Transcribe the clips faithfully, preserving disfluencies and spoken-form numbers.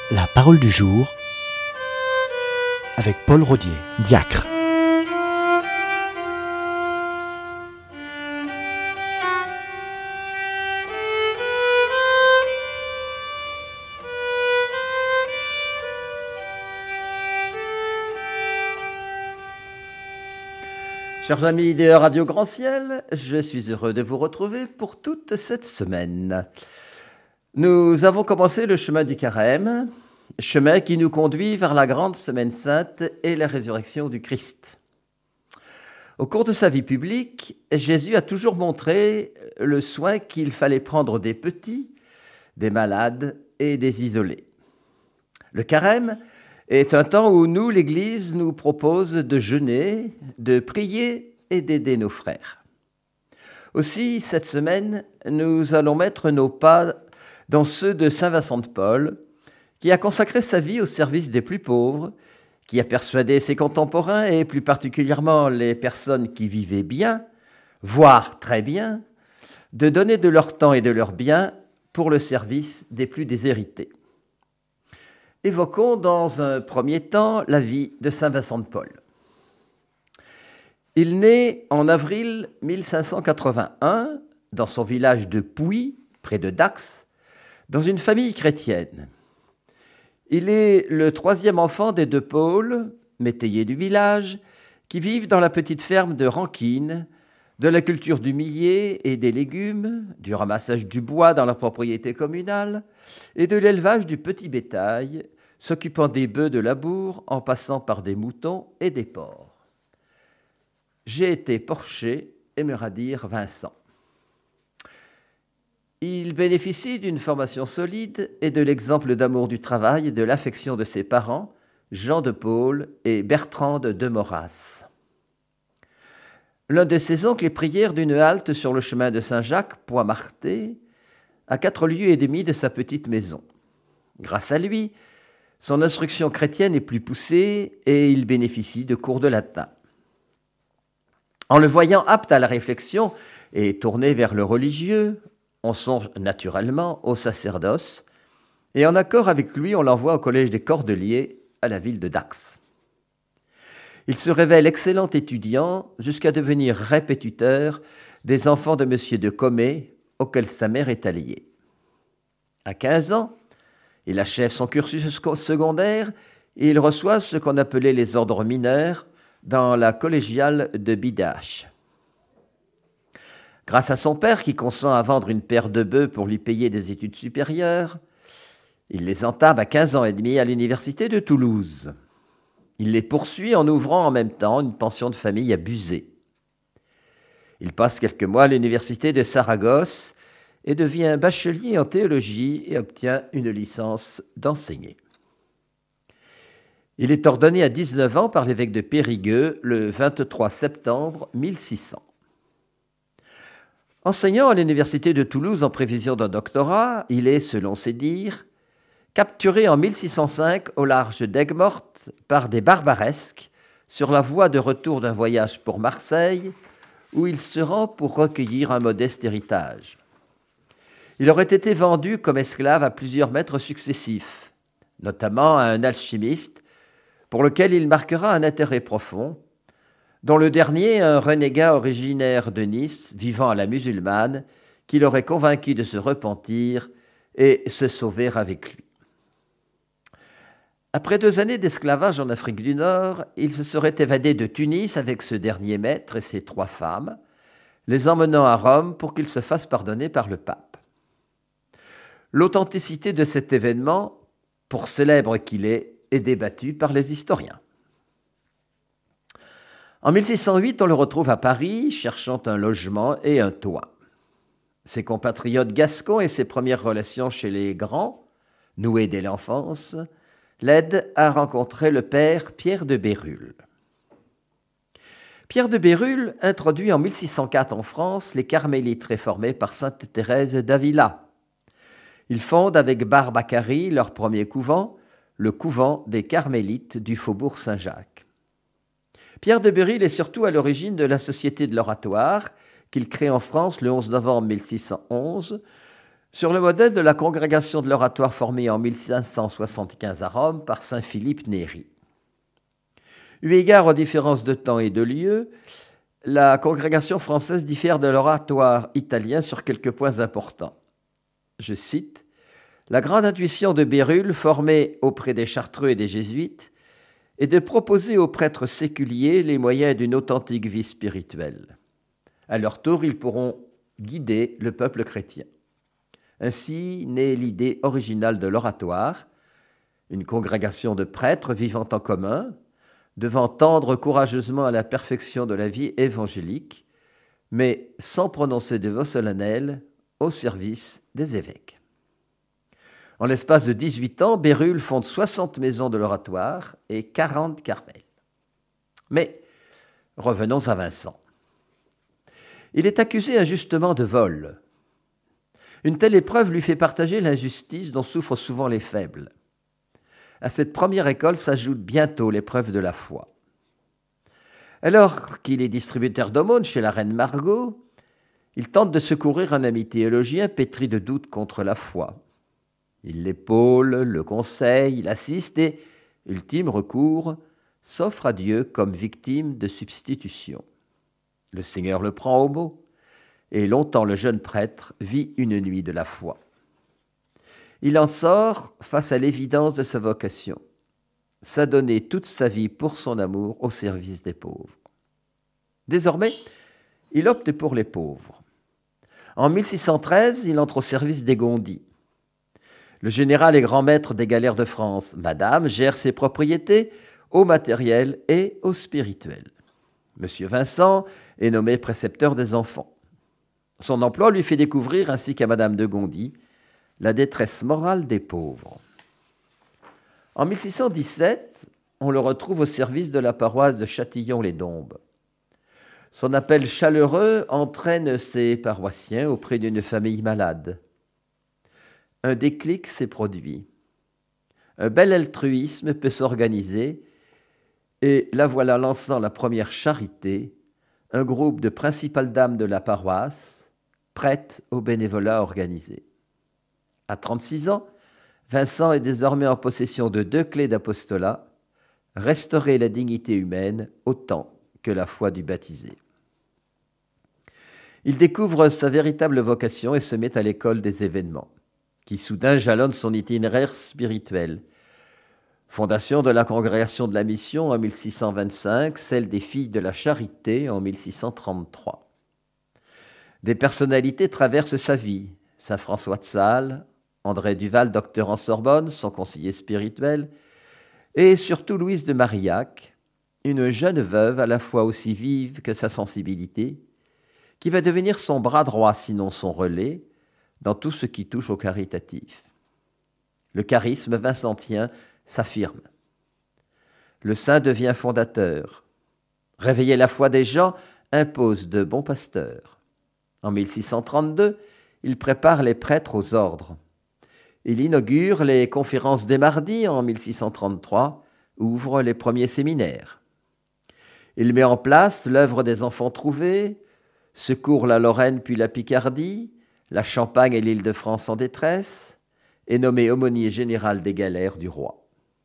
La parole du jour avec Paul Rodier, diacre. Chers amis de Radio Grand Ciel, je suis heureux de vous retrouver pour toute cette semaine. Nous avons commencé le chemin du Carême, chemin qui nous conduit vers la grande semaine sainte et la résurrection du Christ. Au cours de sa vie publique, Jésus a toujours montré le soin qu'il fallait prendre des petits, des malades et des isolés. Le Carême est un temps où nous, l'Église, nous propose de jeûner, de prier et d'aider nos frères. Aussi, cette semaine, nous allons mettre nos pas dans ceux de saint Vincent de Paul, qui a consacré sa vie au service des plus pauvres, qui a persuadé ses contemporains et plus particulièrement les personnes qui vivaient bien, voire très bien, de donner de leur temps et de leurs biens pour le service des plus déshérités. Évoquons dans un premier temps la vie de saint Vincent de Paul. Il naît en avril mille cinq cent quatre-vingt-un dans son village de Pouy, près de Dax, dans une famille chrétienne. Il est le troisième enfant des deux Paul, métayers du village, qui vivent dans la petite ferme de Ranquine, de la culture du millet et des légumes, du ramassage du bois dans la propriété communale et de l'élevage du petit bétail, s'occupant des bœufs de labour en passant par des moutons et des porcs. J'ai été porché, aimera dire Vincent. Il bénéficie d'une formation solide et de l'exemple d'amour du travail et de l'affection de ses parents, Jean de Paul et Bertrande de Maurras. L'un de ses oncles est prière d'une halte sur le chemin de Saint-Jacques, Poix-Marté, à quatre lieues et demie de sa petite maison. Grâce à lui, son instruction chrétienne est plus poussée et il bénéficie de cours de latin. En le voyant apte à la réflexion et tourné vers le religieux, on songe naturellement au sacerdoce et en accord avec lui, on l'envoie au collège des Cordeliers à la ville de Dax. Il se révèle excellent étudiant jusqu'à devenir répétiteur des enfants de M. de Commet, auquel sa mère est alliée. À quinze ans, il achève son cursus secondaire et il reçoit ce qu'on appelait les ordres mineurs dans la collégiale de Bidache. Grâce à son père qui consent à vendre une paire de bœufs pour lui payer des études supérieures, il les entame à quinze ans et demi à l'université de Toulouse. Il les poursuit en ouvrant en même temps une pension de famille à Buzet. Il passe quelques mois à l'université de Saragosse et devient bachelier en théologie et obtient une licence d'enseigner. Il est ordonné à dix-neuf ans par l'évêque de Périgueux le vingt-trois septembre mille six cents. Enseignant à l'université de Toulouse en prévision d'un doctorat, il est, selon ses dires, capturé en mille six cent cinq au large d'Aigues-Mortes par des barbaresques sur la voie de retour d'un voyage pour Marseille, où il se rend pour recueillir un modeste héritage. Il aurait été vendu comme esclave à plusieurs maîtres successifs, notamment à un alchimiste, pour lequel il marquera un intérêt profond, dont le dernier, un renégat originaire de Nice, vivant à la musulmane, qui l'aurait convaincu de se repentir et se sauver avec lui. Après deux années d'esclavage en Afrique du Nord, il se serait évadé de Tunis avec ce dernier maître et ses trois femmes, les emmenant à Rome pour qu'il se fasse pardonner par le pape. L'authenticité de cet événement, pour célèbre qu'il est, est débattue par les historiens. En mille six cent huit, on le retrouve à Paris, cherchant un logement et un toit. Ses compatriotes gascons et ses premières relations chez les grands, nouées dès l'enfance, l'aident à rencontrer le père Pierre de Bérulle. Pierre de Bérulle introduit en mille six cent quatre en France les carmélites réformés par sainte Thérèse d'Avila. Ils fondent avec Barbacari leur premier couvent, le couvent des carmélites du faubourg Saint-Jacques. Pierre de Bérulle est surtout à l'origine de la Société de l'Oratoire qu'il crée en France le onze novembre mille six cent onze sur le modèle de la congrégation de l'Oratoire formée en mille cinq cent soixante-quinze à Rome par saint Philippe Néri. Eu égard aux différences de temps et de lieu, la congrégation française diffère de l'Oratoire italien sur quelques points importants. Je cite « La grande intuition de Bérulle, formée auprès des Chartreux et des Jésuites, est de proposer aux prêtres séculiers les moyens d'une authentique vie spirituelle. À leur tour, ils pourront guider le peuple chrétien. Ainsi naît l'idée originale de l'oratoire, une congrégation de prêtres vivant en commun, devant tendre courageusement à la perfection de la vie évangélique, mais sans prononcer de vœux solennels au service des évêques. En l'espace de dix-huit ans, Bérulle fonde soixante maisons de l'oratoire et quarante carmels. Mais revenons à Vincent. Il est accusé injustement de vol. Une telle épreuve lui fait partager l'injustice dont souffrent souvent les faibles. À cette première école s'ajoute bientôt l'épreuve de la foi. Alors qu'il est distributeur d'aumônes chez la reine Margot, il tente de secourir un ami théologien pétri de doutes contre la foi. Il l'épaule, le conseille, l'assiste et, ultime recours, s'offre à Dieu comme victime de substitution. Le Seigneur le prend au mot, et longtemps le jeune prêtre vit une nuit de la foi. Il en sort face à l'évidence de sa vocation, s'adonner toute sa vie pour son amour au service des pauvres. Désormais, il opte pour les pauvres. En mille six cent treize, il entre au service des Gondis. Le général et grand maître des galères de France, Madame, gère ses propriétés au matériel et au spirituel. Monsieur Vincent est nommé précepteur des enfants. Son emploi lui fait découvrir, ainsi qu'à Madame de Gondi, la détresse morale des pauvres. En mille six cent dix-sept, on le retrouve au service de la paroisse de Châtillon-les-Dombes. Son appel chaleureux entraîne ses paroissiens auprès d'une famille malade. Un déclic s'est produit. Un bel altruisme peut s'organiser et la voilà lançant la première charité, un groupe de principales dames de la paroisse, prêtes au bénévolat organisé. À trente-six ans, Vincent est désormais en possession de deux clés d'apostolat, restaurer la dignité humaine autant que la foi du baptisé. Il découvre sa véritable vocation et se met à l'école des événements, qui soudain jalonne son itinéraire spirituel. Fondation de la Congrégation de la Mission en mille six cent vingt-cinq, celle des Filles de la Charité en mille six cent trente-trois. Des personnalités traversent sa vie. Saint François de Sales, André Duval, docteur en Sorbonne, son conseiller spirituel, et surtout Louise de Marillac, une jeune veuve à la fois aussi vive que sa sensibilité, qui va devenir son bras droit, sinon son relais, dans tout ce qui touche au caritatif. Le charisme vincentien s'affirme. Le saint devient fondateur. Réveiller la foi des gens impose de bons pasteurs. En mille six cent trente-deux, il prépare les prêtres aux ordres. Il inaugure les conférences des mardis en mille six cent trente-trois, ouvre les premiers séminaires. Il met en place l'œuvre des enfants trouvés, secourt la Lorraine puis la Picardie, la Champagne et l'Île-de-France en détresse, est nommé aumônier général des galères du roi.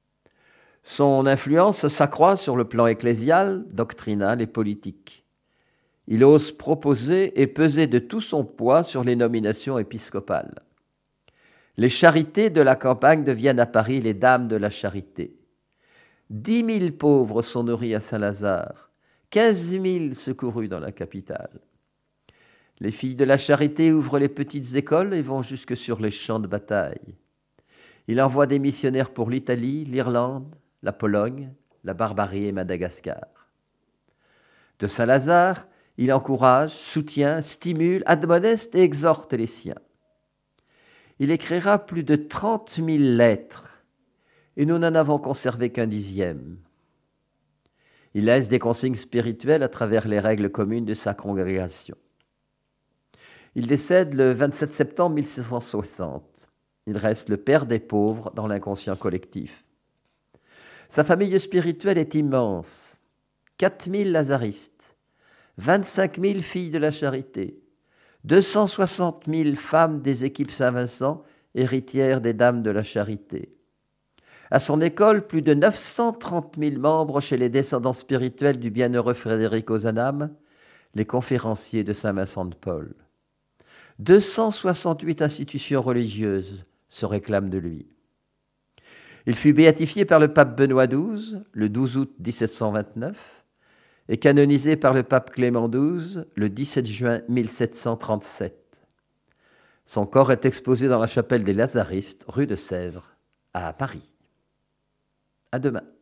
Son influence s'accroît sur le plan ecclésial, doctrinal et politique. Il ose proposer et peser de tout son poids sur les nominations épiscopales. Les charités de la campagne deviennent à Paris les dames de la charité. Dix mille pauvres sont nourris à Saint-Lazare, quinze mille secourus dans la capitale. Les filles de la charité ouvrent les petites écoles et vont jusque sur les champs de bataille. Il envoie des missionnaires pour l'Italie, l'Irlande, la Pologne, la Barbarie et Madagascar. De Saint-Lazare, il encourage, soutient, stimule, admoneste et exhorte les siens. Il écrira plus de trente mille lettres et nous n'en avons conservé qu'un dixième. Il laisse des consignes spirituelles à travers les règles communes de sa congrégation. Il décède le vingt-sept septembre mille six cent soixante. Il reste le père des pauvres dans l'inconscient collectif. Sa famille spirituelle est immense. quatre mille lazaristes, vingt-cinq mille filles de la charité, deux cent soixante mille femmes des équipes Saint-Vincent, héritières des Dames de la Charité. À son école, plus de neuf cent trente mille membres chez les descendants spirituels du bienheureux Frédéric Ozanam, les conférenciers de Saint-Vincent de Paul. deux cent soixante-huit institutions religieuses se réclament de lui. Il fut béatifié par le pape Benoît douze le douze août mille sept cent vingt-neuf et canonisé par le pape Clément douze le dix-sept juin mille sept cent trente-sept. Son corps est exposé dans la chapelle des Lazaristes, rue de Sèvres, à Paris. À demain.